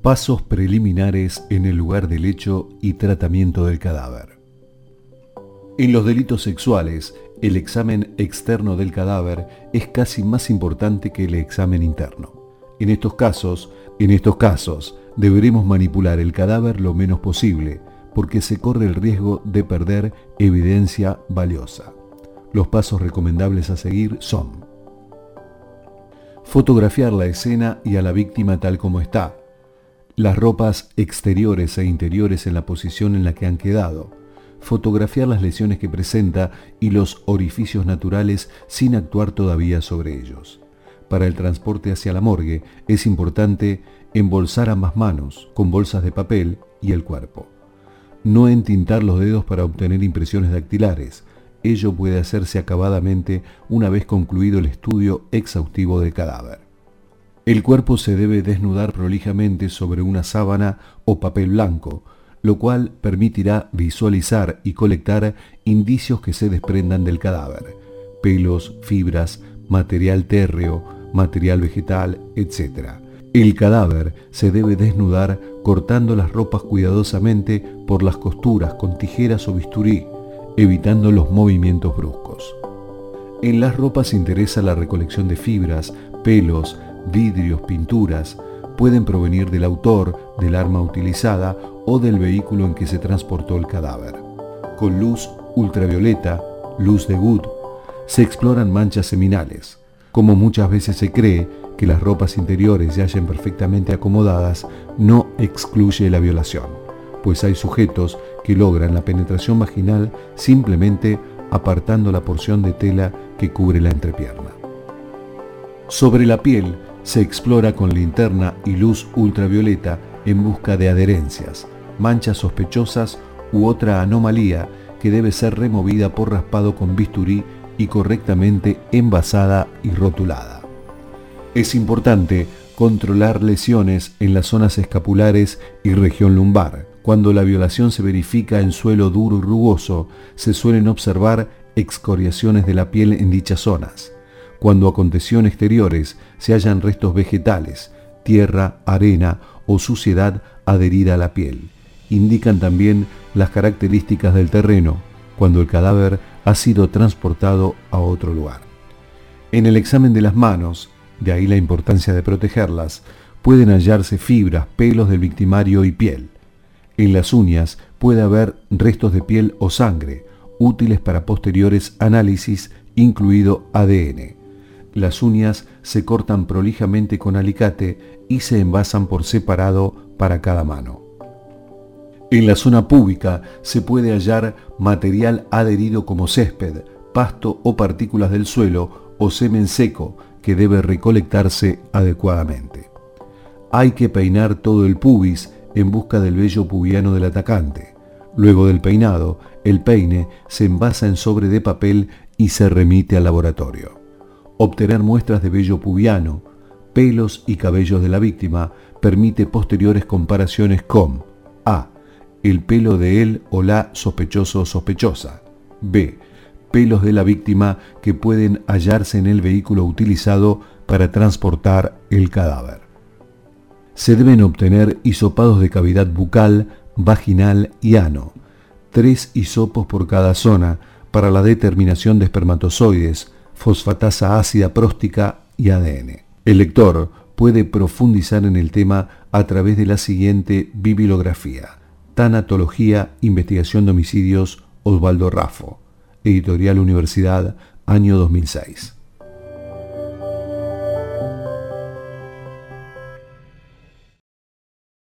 Pasos preliminares en el lugar del hecho y tratamiento del cadáver. En los delitos sexuales, el examen externo del cadáver es casi más importante que el examen interno. En estos casos, deberemos manipular el cadáver lo menos posible, porque se corre el riesgo de perder evidencia valiosa. Los pasos recomendables a seguir son: fotografiar la escena y a la víctima tal como está, las ropas exteriores e interiores en la posición en la que han quedado, fotografiar las lesiones que presenta y los orificios naturales sin actuar todavía sobre ellos. Para el transporte hacia la morgue es importante embolsar ambas manos con bolsas de papel y el cuerpo. No entintar los dedos para obtener impresiones dactilares. Ello puede hacerse acabadamente una vez concluido el estudio exhaustivo del cadáver. El cuerpo se debe desnudar prolijamente sobre una sábana o papel blanco, lo cual permitirá visualizar y colectar indicios que se desprendan del cadáver: pelos, fibras, material térreo, material vegetal, etc. El cadáver se debe desnudar cortando las ropas cuidadosamente por las costuras con tijeras o bisturí, evitando los movimientos bruscos. En las ropas interesa la recolección de fibras, pelos, vidrios, pinturas. Pueden provenir del autor, del arma utilizada o del vehículo en que se transportó el cadáver. Con luz ultravioleta, luz de Wood, se exploran manchas seminales. Como muchas veces se cree que las ropas interiores yayen perfectamente acomodadas, no excluye la violación, pues hay sujetos que logran la penetración vaginal simplemente apartando la porción de tela que cubre la entrepierna. Sobre la piel se explora con linterna y luz ultravioleta en busca de adherencias, manchas sospechosas u otra anomalía que debe ser removida por raspado con bisturí y correctamente envasada y rotulada. Es importante controlar lesiones en las zonas escapulares y región lumbar. Cuando la violación se verifica en suelo duro y rugoso, se suelen observar excoriaciones de la piel en dichas zonas. Cuando aconteció en exteriores, se hallan restos vegetales, tierra, arena o suciedad adherida a la piel. Indican también las características del terreno, cuando el cadáver ha sido transportado a otro lugar. En el examen de las manos, de ahí la importancia de protegerlas, pueden hallarse fibras, pelos del victimario y piel. En las uñas puede haber restos de piel o sangre, útiles para posteriores análisis, incluido ADN. Las uñas se cortan prolijamente con alicate y se envasan por separado para cada mano. En la zona púbica se puede hallar material adherido como césped, pasto o partículas del suelo o semen seco que debe recolectarse adecuadamente. Hay que peinar todo el pubis en busca del vello pubiano del atacante. Luego del peinado, el peine se envasa en sobre de papel y se remite al laboratorio. Obtener muestras de vello pubiano, pelos y cabellos de la víctima permite posteriores comparaciones con A. El pelo de él o la sospechoso o sospechosa. B. Pelos de la víctima que pueden hallarse en el vehículo utilizado para transportar el cadáver. Se deben obtener hisopados de cavidad bucal, vaginal y ano, 3 hisopos por cada zona para la determinación de espermatozoides, fosfatasa ácida próstica y ADN. El lector puede profundizar en el tema a través de la siguiente bibliografía: Tanatología, Investigación de Homicidios, Osvaldo Raffo, Editorial Universidad, año 2006.